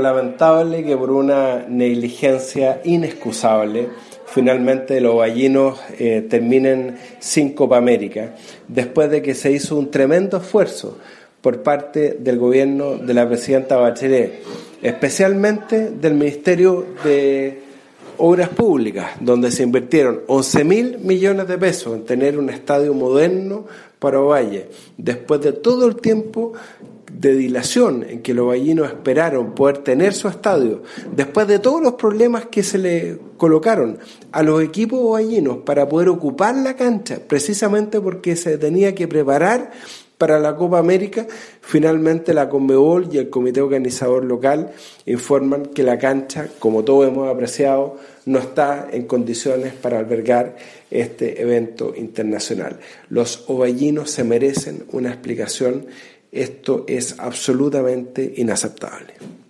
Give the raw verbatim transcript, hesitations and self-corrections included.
lamentable que por una negligencia inexcusable finalmente los ovallinos eh, terminen sin Copa América, después de que se hizo un tremendo esfuerzo por parte del gobierno de la presidenta Bachelet, especialmente del Ministerio de Obras Públicas, donde se invirtieron once mil millones de pesos en tener un estadio moderno para Ovalle, después de todo el tiempo de dilación en que los ovallinos esperaron poder tener su estadio, después de todos los problemas que se le colocaron a los equipos ovallinos para poder ocupar la cancha, precisamente porque se tenía que preparar para la Copa América, finalmente la Conmebol y el comité organizador local informan que la cancha, como todos hemos apreciado, no está en condiciones para albergar este evento internacional. Los ovallinos se merecen una explicación. Esto es absolutamente inaceptable.